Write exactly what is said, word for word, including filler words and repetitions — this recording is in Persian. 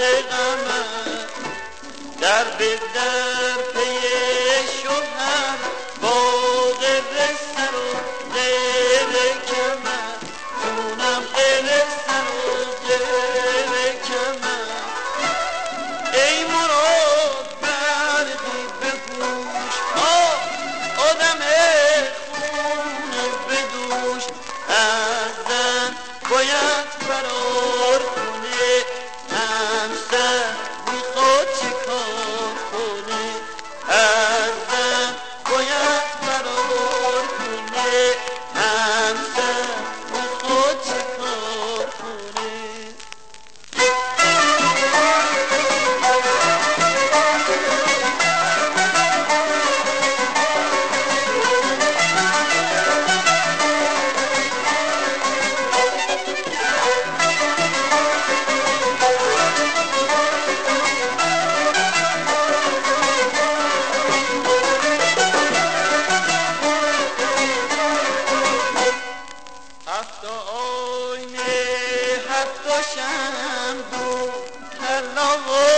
غمم در به در پی شوهر باغ به سر و زیر کمر خونم غیر سر و زیر کمر ای مراد برقی بپوش آدم خونه بدوش از زن باید فرار کنه همسر میخواد چه کار کنه از زن باید فرار کنه همسر میخواد چه کار کنه هفت آینه هفت شنبه کلاغ